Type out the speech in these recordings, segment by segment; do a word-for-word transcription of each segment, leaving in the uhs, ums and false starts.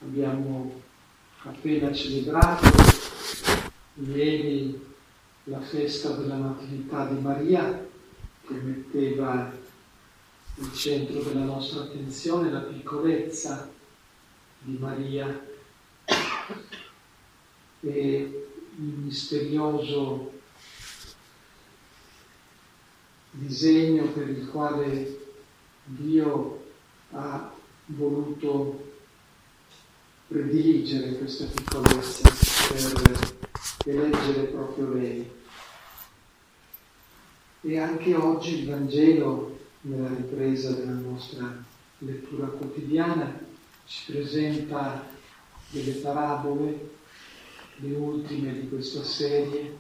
Abbiamo appena celebrato ieri la festa della Natività di Maria, che metteva al centro della nostra attenzione la piccolezza di Maria e il misterioso disegno per il quale Dio ha voluto prediligere questa piccolezza per eleggere proprio lei. E anche oggi il Vangelo, nella ripresa della nostra lettura quotidiana, ci presenta delle parabole, le ultime di questa serie,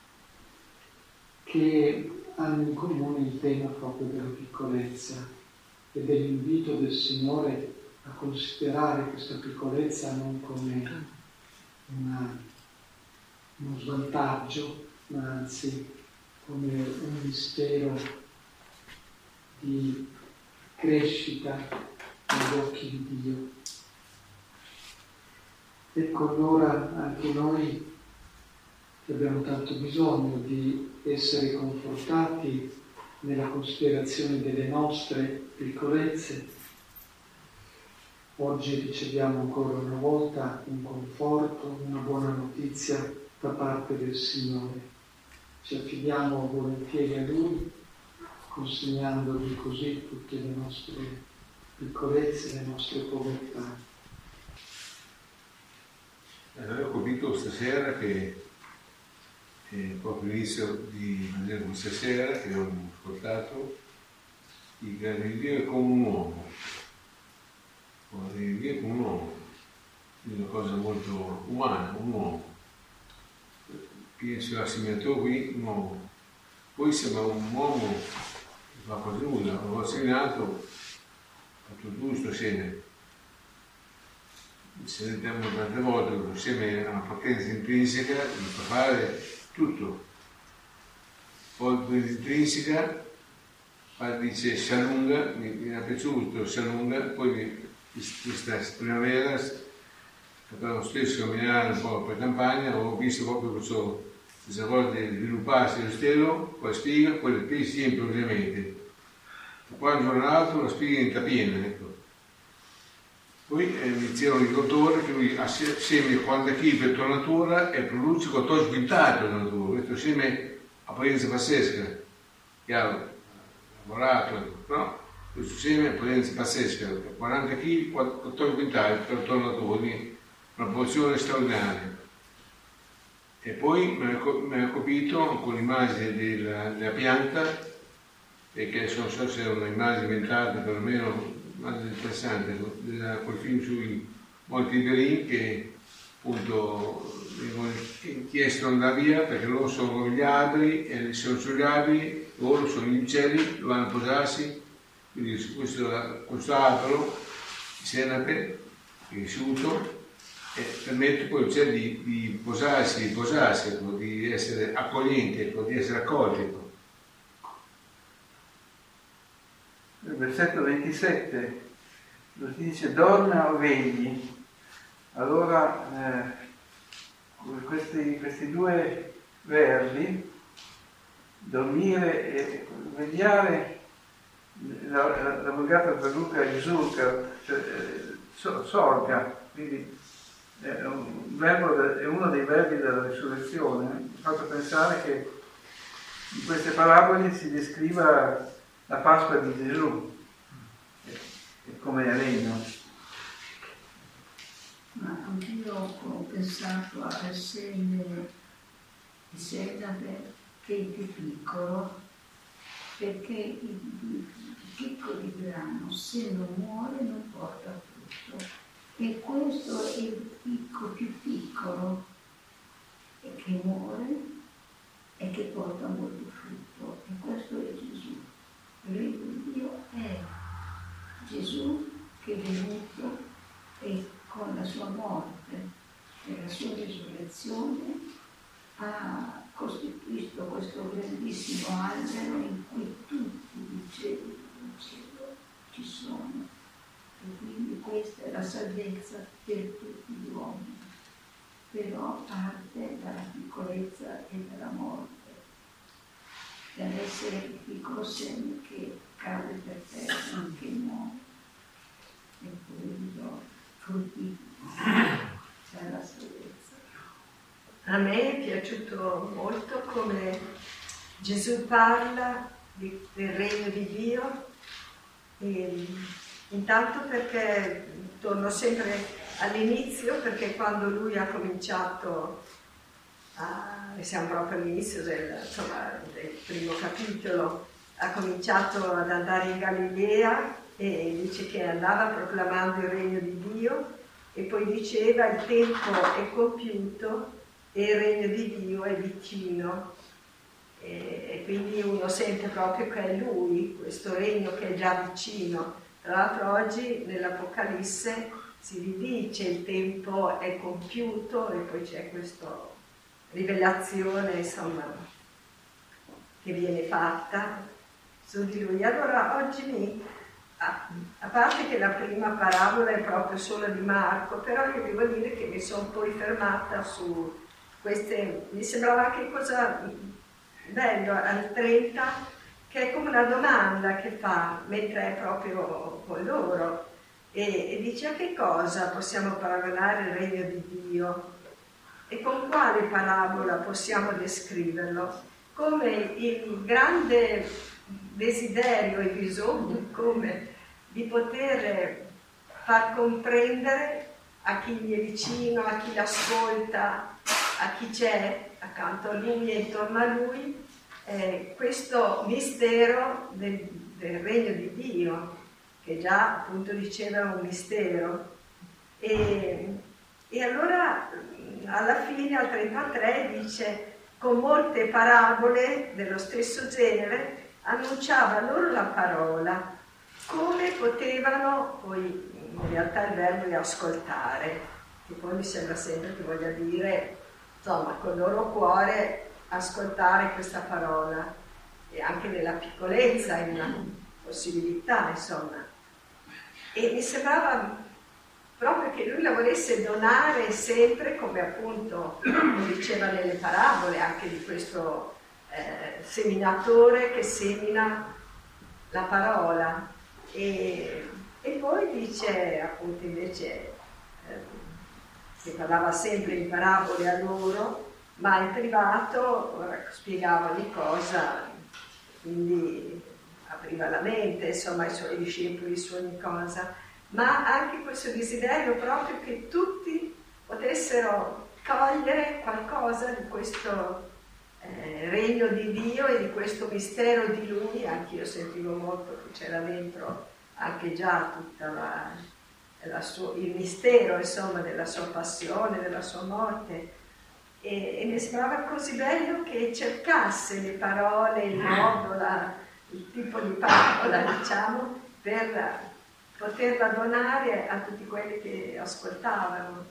che hanno in comune il tema proprio della piccolezza e dell'invito del Signore a considerare questa piccolezza non come una, uno svantaggio, ma anzi come un mistero di crescita negli occhi di Dio. Ecco allora anche noi che abbiamo tanto bisogno di essere confortati nella considerazione delle nostre piccolezze. Oggi riceviamo ancora una volta un conforto, una buona notizia da parte del Signore. Ci affidiamo volentieri a Lui, consegnandogli così tutte le nostre piccolezze, le nostre povertà. Allora ho capito stasera che eh, proprio all'inizio di vedere questa sera che ho ascoltato, il grande di Dio è come un uomo. Il grande di Dio è come un uomo, è una cosa molto umana, un uomo. Penso assimilato qui un uomo. Poi sembra un uomo che fa quasi nulla, l'ho assegnato, ha fatto giusto assieme. Se vediamo tante volte, insieme a una potenza intrinseca, di fare tutto. Poi potenza intrinseca, dice si allunga, mi, mi è piaciuto, si allunga, poi questa primavera, lo stesso camminare un po' per campagna, ho visto proprio questo, questa cosa di svilupparsi lo stelo, poi la spiga, poi le pesi sempre ovviamente. Da qua un giorno all'altro la spiga diventa piena, ecco. Poi eh, mi dicevano il dottore che lui assieme quaranta chili per tonnatura e produce quattordici quintali per tonnatura. Questo assieme a potenza pazzesca. Chiaro, ha lavorato, no? Questo assieme a potenza pazzesca. quaranta chili, quattordici quintali per tonnatura, quindi una produzione straordinaria. E poi mi ha colpito con l'immagine della, della pianta, perché non so se è un'immagine inventata perlomeno interessante, quel film sui Monti Iberini che appunto chiesto di andare via perché loro sono gli alberi e sono sugli alberi, loro sono gli uccelli, vanno a posarsi, quindi questo, questo albero di senape cresciuto e permette poi agli uccelli di, di posarsi, di posarsi, ecco, di essere accoglienti, ecco, di essere accolti. Ecco. Il versetto ventisette lo si dice dorma o vegli. Allora eh, questi, questi due verbi, dormire e vegliare, la, la, la Vulgata traduca risulca, cioè eh, sorga, quindi è, un verbo, è uno dei verbi della risurrezione. Mi ha fatto pensare che in queste parabole si descriva la Pasqua di Gesù è come regno. Ma anch'io ho pensato al seme di senape che è più piccolo, perché il piccolo grano se non muore non porta frutto, e questo è il picco più piccolo e che muore e che porta molto frutto, e questo è Gesù. Il regno di Dio è Gesù che è venuto e con la sua morte e la sua risurrezione ha costituito questo grandissimo albero in cui tutti i cieli del cielo ci sono. E quindi questa è la salvezza salvezza per tutti gli uomini, però parte dalla piccolezza e dalla morte, dall'essere il piccolo seme che cade per terra, che muore, e poi lo fruttifica, c'è la salvezza. A me è piaciuto molto come Gesù parla di, del regno di Dio, e intanto perché torno sempre all'inizio, perché quando lui ha cominciato, a, e siamo proprio all'inizio del, insomma, del primo capitolo, ha cominciato ad andare in Galilea e dice che andava proclamando il regno di Dio e poi diceva il tempo è compiuto e il regno di Dio è vicino. E quindi uno sente proprio che è lui, questo regno che è già vicino. Tra l'altro oggi nell'Apocalisse si ridice il tempo è compiuto e poi c'è questa rivelazione, insomma, che viene fatta su di lui. Allora oggi mi, a, a parte che la prima parabola è proprio solo di Marco, però io devo dire che mi sono poi fermata su queste, mi sembrava che cosa bello al trenta, che è come una domanda che fa mentre è proprio con loro e, e dice: a che cosa possiamo paragonare il regno di Dio e con quale parabola possiamo descriverlo? Come il grande desiderio e bisogno come di poter far comprendere a chi gli è vicino, a chi l'ascolta, a chi c'è accanto a lui e intorno a lui, eh, questo mistero del, del regno di Dio, che già appunto diceva un mistero. E, e allora alla fine, al trentatré, dice: con molte parabole dello stesso genere annunciava loro la parola, come potevano, poi in realtà il verbo è ascoltare, che poi mi sembra sempre che voglia dire, insomma, col loro cuore ascoltare questa parola, e anche nella piccolezza è una possibilità, insomma. E mi sembrava proprio che lui la volesse donare sempre, come appunto lo diceva nelle parabole, anche di questo eh, seminatore che semina la parola. E, e poi dice appunto invece eh, che parlava sempre in parabole a loro, ma in privato spiegava ogni cosa, quindi apriva la mente, insomma, ai suoi discepoli su ogni cosa, ma anche questo desiderio proprio che tutti potessero cogliere qualcosa di questo eh, regno di Dio e di questo mistero di Lui. Anche io sentivo molto che c'era dentro anche già tutta la, la sua, il mistero, insomma, della sua passione, della sua morte. E, e mi sembrava così bello che cercasse le parole, il modo, la, il tipo di parola, diciamo, per poterla donare a tutti quelli che ascoltavano.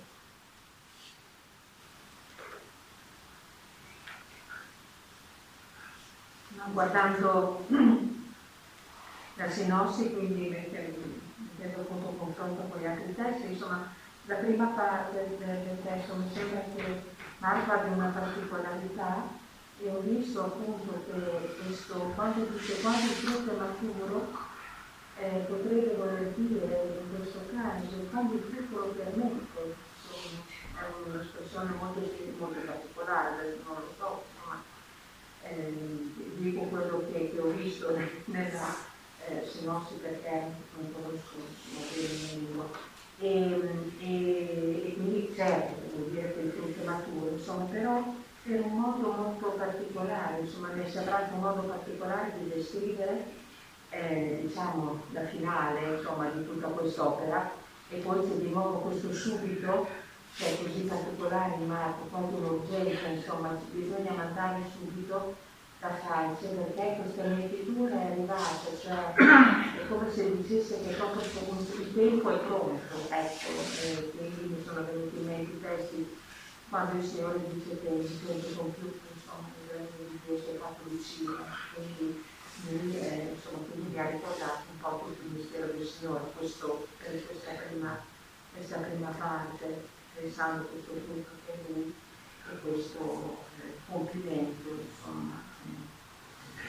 Guardando la sinossi, quindi mettendo appunto un confronto con gli altri testi, insomma, la prima parte del, del testo mi sembra che Marco abbia una particolarità, e ho visto appunto che questo, quando dice quando il frutto è maturo, eh, potrebbe voler dire in questo caso quando il frutto lo permette, insomma, è un'espressione molto, molto particolare, non lo so, insomma, eh, dico quello che, che ho visto nella eh, sinossi perché non conosco la lingua. E, e, e quindi certo, vuol dire che il frutto è maturo, insomma, però per un modo molto particolare, insomma, mi è sembrato un modo particolare di descrivere eh, diciamo la finale, insomma, di tutta quest'opera. E poi c'è di nuovo questo subito che è così particolare in Marco, quando un'urgenza, insomma, bisogna mandare subito da Francia perché questa mietitura è arrivata, cioè è come se dicesse che proprio il tempo è pronto, ecco, e quindi mi sono venuti in mente i testi quando il Signore dice che il tempo è compiuto, insomma, il regno di Dio si è fatto vicino, quindi lui eh, insomma, quindi mi ha ricordato un po' tutto il mistero del Signore, questo per questa prima questa prima parte, pensando tutto quello che lui e questo eh, complimento, insomma, eh,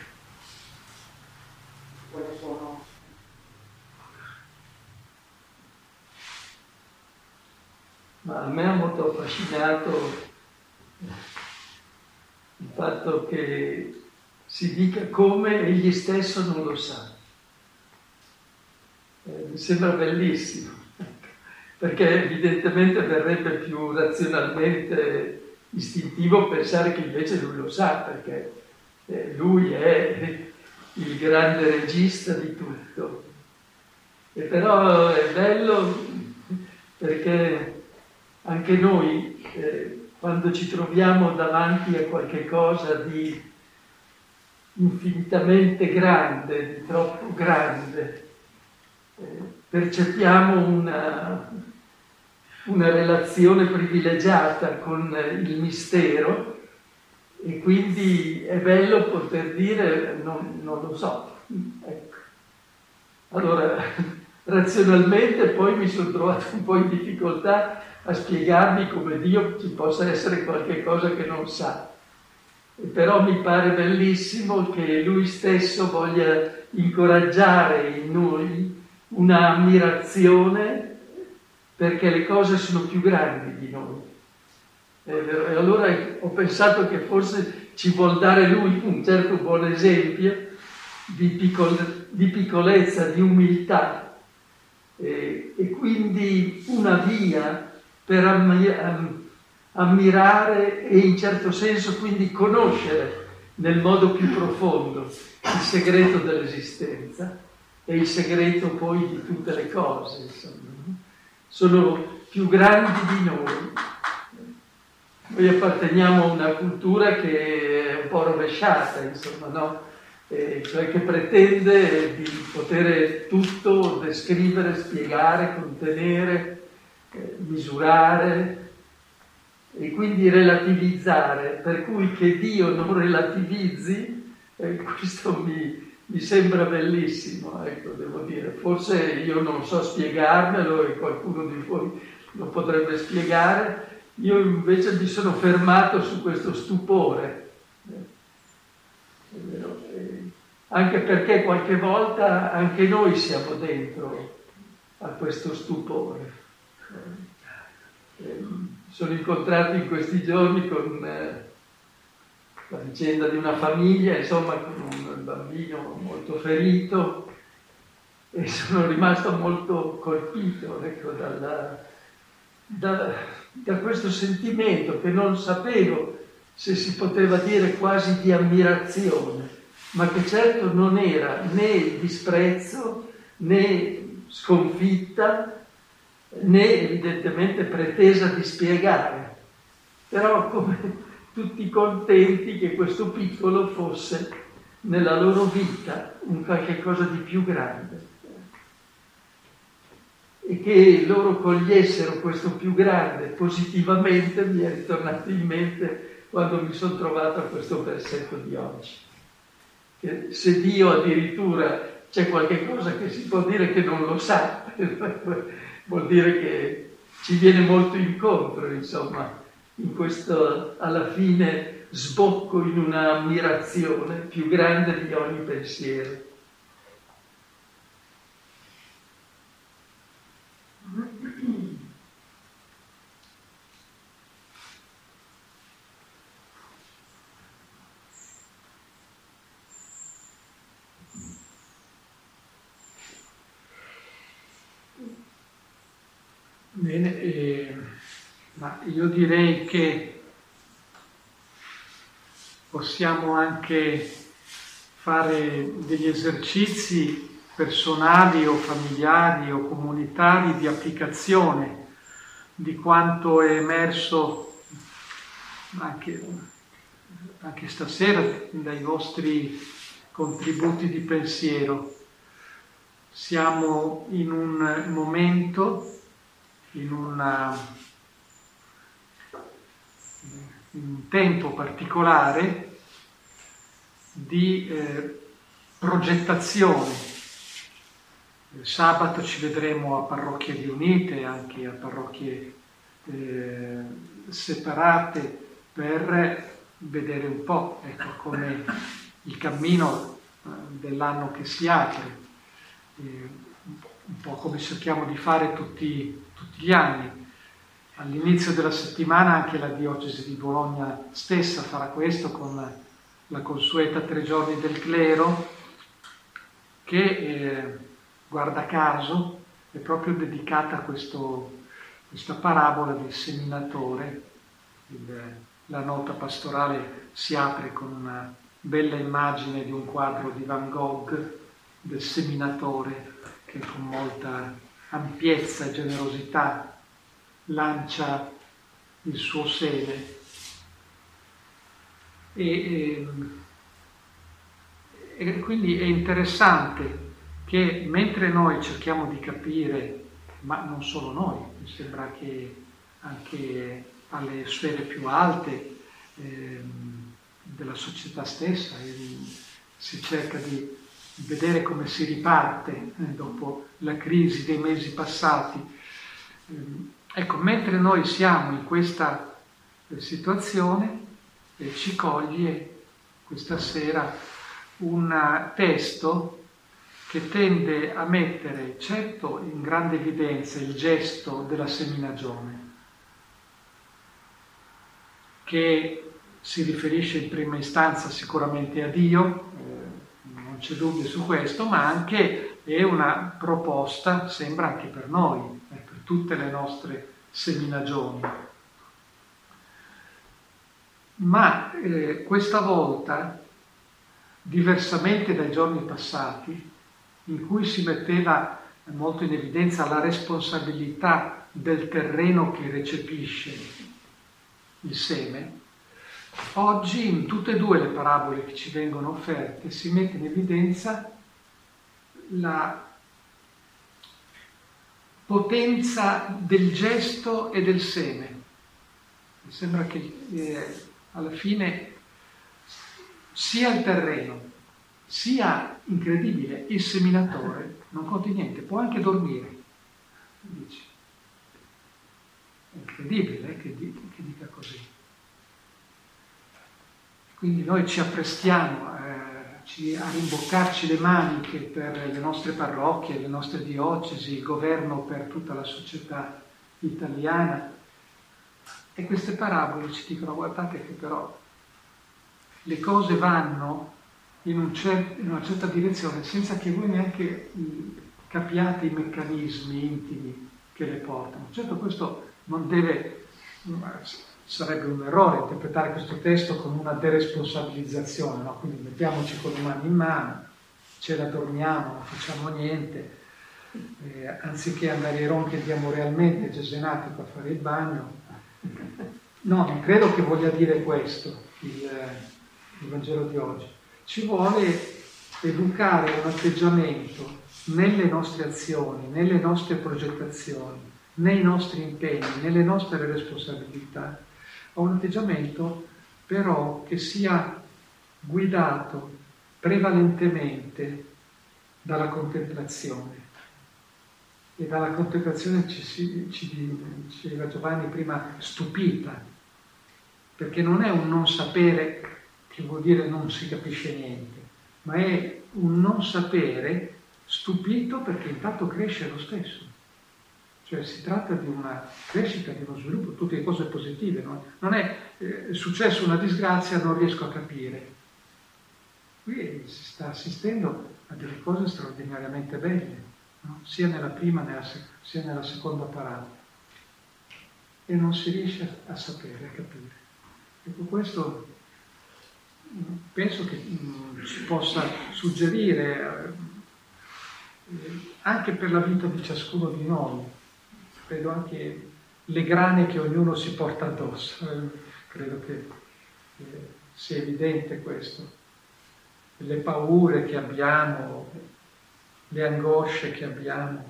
quali sono. Ma a me ha molto affascinato il fatto che si dica come egli stesso non lo sa. Eh, mi sembra bellissimo, perché evidentemente verrebbe più razionalmente istintivo pensare che invece lui lo sa, perché eh, lui è il grande regista di tutto. E però è bello perché anche noi, eh, quando ci troviamo davanti a qualche cosa di infinitamente grande, di troppo grande, eh, percepiamo una, una relazione privilegiata con il mistero e quindi è bello poter dire non, non lo so. Ecco. Allora, razionalmente poi mi sono trovato un po' in difficoltà a spiegarmi come Dio ci possa essere qualche cosa che non sa. E però mi pare bellissimo che Lui stesso voglia incoraggiare in noi una ammirazione perché le cose sono più grandi di noi. E allora ho pensato che forse ci vuol dare Lui un certo buon esempio di, piccol- di piccolezza, di umiltà e, e quindi una via per ammir- ammirare e in certo senso quindi conoscere nel modo più profondo il segreto dell'esistenza e il segreto poi di tutte le cose, insomma. Sono più grandi di noi. Noi apparteniamo a una cultura che è un po' rovesciata, insomma, no? E cioè che pretende di poter tutto descrivere, spiegare, contenere, eh, misurare e quindi relativizzare, per cui che Dio non relativizzi, eh, questo mi, mi sembra bellissimo, ecco, devo dire. Forse io non so spiegarmelo e qualcuno di voi lo potrebbe spiegare. Io invece mi sono fermato su questo stupore, è vero? E anche perché qualche volta anche noi siamo dentro a questo stupore. E sono incontrato in questi giorni con eh, la vicenda di una famiglia, insomma, con un bambino molto ferito e sono rimasto molto colpito, ecco, dalla... Da, da questo sentimento che non sapevo se si poteva dire quasi di ammirazione, ma che certo non era né disprezzo, né sconfitta, né evidentemente pretesa di spiegare, però come tutti contenti che questo piccolo fosse nella loro vita un qualche cosa di più grande. E che loro cogliessero questo più grande positivamente mi è ritornato in mente quando mi sono trovato a questo versetto di oggi. Che se Dio addirittura c'è qualche cosa che si può dire che non lo sa, vuol dire che ci viene molto incontro, insomma, in questo alla fine sbocco in una ammirazione più grande di ogni pensiero. Bene, eh, ma io direi che possiamo anche fare degli esercizi personali o familiari o comunitari di applicazione di quanto è emerso anche, anche stasera dai vostri contributi di pensiero. Siamo in un momento, in, una, in un tempo particolare di eh, progettazione Sabato ci vedremo a parrocchie riunite, anche a parrocchie eh, separate, per vedere un po', ecco, come il cammino dell'anno che si apre, eh, un po' come cerchiamo di fare tutti, tutti gli anni. All'inizio della settimana anche la diocesi di Bologna stessa farà questo con la consueta tre giorni del clero, che eh, guarda caso è proprio dedicata a questo, questa parabola del seminatore. Il, la nota pastorale si apre con una bella immagine di un quadro di Van Gogh del seminatore che con molta ampiezza e generosità lancia il suo seme. E, e, e quindi è interessante che mentre noi cerchiamo di capire, ma non solo noi, mi sembra che anche alle sfere più alte eh, della società stessa eh, si cerca di vedere come si riparte eh, dopo la crisi dei mesi passati. Eh, ecco, mentre noi siamo in questa eh, situazione, eh, ci coglie questa sera un testo che tende a mettere certo in grande evidenza il gesto della seminagione, che si riferisce in prima istanza sicuramente a Dio, eh, non c'è dubbio su questo, ma anche è una proposta, sembra anche per noi, eh, per tutte le nostre seminagioni. Ma eh, questa volta, diversamente dai giorni passati, in cui si metteva molto in evidenza la responsabilità del terreno che recepisce il seme, oggi in tutte e due le parabole che ci vengono offerte si mette in evidenza la potenza del gesto e del seme. Mi sembra che eh, alla fine sia il terreno sia, incredibile, il seminatore non conta niente, può anche dormire. Dici. È incredibile eh, che, che dica così. Quindi noi ci apprestiamo eh, ci, a rimboccarci le maniche per le nostre parrocchie, le nostre diocesi, il governo per tutta la società italiana. E queste parabole ci dicono: guardate che però le cose vanno in, un cer- in una certa direzione senza che voi neanche capiate i meccanismi intimi che le portano. Certo, questo non deve, sarebbe un errore interpretare questo testo come una deresponsabilizzazione, no? Quindi mettiamoci con le mani in mano, ce la dormiamo, non facciamo niente, eh, anziché andare ai ronchi andiamo realmente gesenati per fare il bagno. No, non credo che voglia dire questo il, il Vangelo di oggi. Ci vuole educare un atteggiamento nelle nostre azioni, nelle nostre progettazioni, nei nostri impegni, nelle nostre responsabilità, a un atteggiamento però che sia guidato prevalentemente dalla contemplazione. E dalla contemplazione ci, ci, ci diceva Giovanni prima, stupita, perché non è un non sapere che vuol dire non si capisce niente, ma è un non sapere stupito perché intanto cresce lo stesso. Cioè si tratta di una crescita, di uno sviluppo, tutte le cose positive. No? Non è eh, successo una disgrazia, non riesco a capire. Qui si sta assistendo a delle cose straordinariamente belle, no? Sia nella prima nella sec- sia nella seconda parabola. E non si riesce a sapere, a capire. Ecco, questo penso che mh, ci possa suggerire eh, anche per la vita di ciascuno di noi, credo anche le grane che ognuno si porta addosso, eh, credo che eh, sia evidente questo, le paure che abbiamo, le angosce che abbiamo.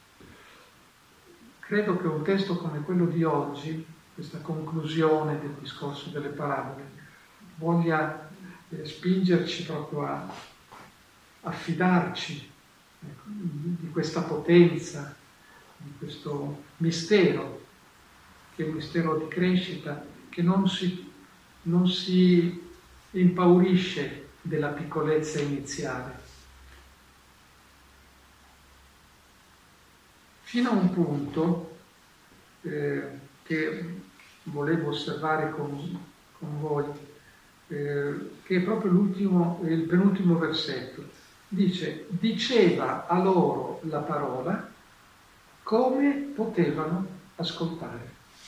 Credo che un testo come quello di oggi, questa conclusione del discorso delle parabole, voglia eh, spingerci proprio a affidarci ecco, di questa potenza, di questo mistero, che è un mistero di crescita, che non si, non si impaurisce della piccolezza iniziale. Fino a un punto eh, che volevo osservare con, con voi, eh, che è proprio l'ultimo, il penultimo versetto. Dice, diceva a loro la parola come potevano ascoltare.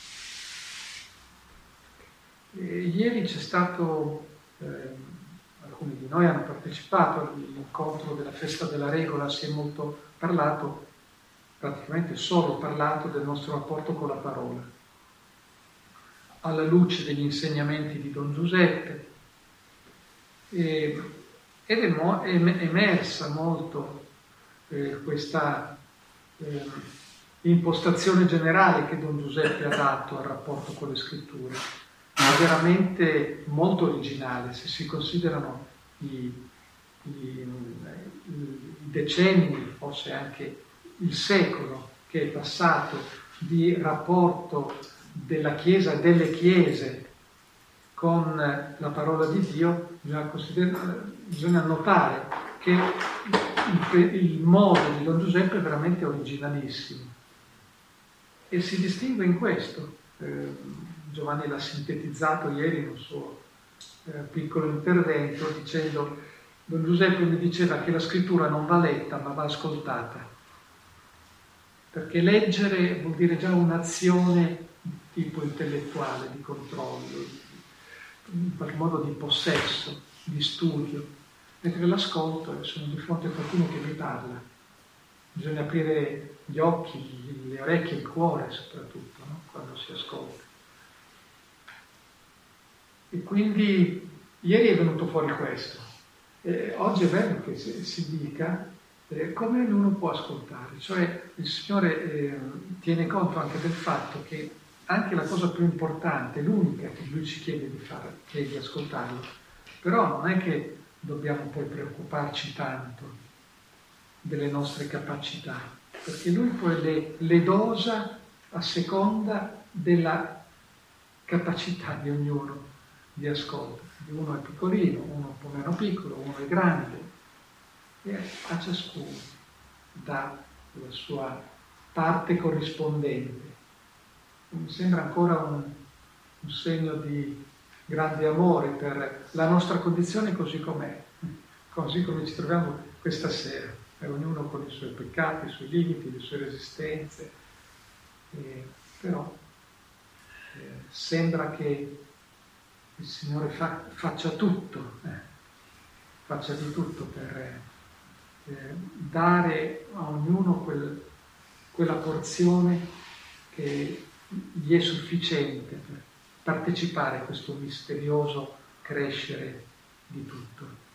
E ieri c'è stato, eh, alcuni di noi hanno partecipato all'incontro della festa della regola, si è molto parlato, praticamente solo parlato del nostro rapporto con la parola, alla luce degli insegnamenti di Don Giuseppe, e, ed è, mo, è emersa molto eh, questa eh, impostazione generale che Don Giuseppe ha dato al rapporto con le scritture. È veramente molto originale se si considerano i, i, i decenni, forse anche il secolo che è passato di rapporto della Chiesa e delle Chiese con la parola di Dio. Bisogna, bisogna notare che il, il modo di Don Giuseppe è veramente originalissimo e si distingue in questo. Eh, Giovanni l'ha sintetizzato ieri in un suo eh, piccolo intervento dicendo, Don Giuseppe mi diceva che la scrittura non va letta ma va ascoltata, perché leggere vuol dire già un'azione di tipo intellettuale, di controllo, in qualche modo di possesso, di studio, mentre l'ascolto sono di fronte a qualcuno che mi parla. Bisogna aprire gli occhi, le orecchie, il cuore soprattutto, no? Quando si ascolta. E quindi ieri è venuto fuori questo. E oggi è bello che si, si dica eh, come uno può ascoltare. Cioè il Signore eh, tiene conto anche del fatto che anche la cosa più importante, l'unica che Lui ci chiede di fare, che è di ascoltarlo, però non è che dobbiamo poi preoccuparci tanto delle nostre capacità, perché Lui poi le, le dosa a seconda della capacità di ognuno di ascolto. Uno è piccolino, uno un po' meno piccolo, uno è grande, e a ciascuno dà la sua parte corrispondente. Mi sembra ancora un, un segno di grande amore per la nostra condizione così com'è, così come ci troviamo questa sera, e ognuno con i suoi peccati, i suoi limiti, le sue resistenze, e, però eh, sembra che il Signore fa, faccia tutto, eh, faccia di tutto per eh, dare a ognuno quel, quella porzione che gli è sufficiente per partecipare a questo misterioso crescere di tutto.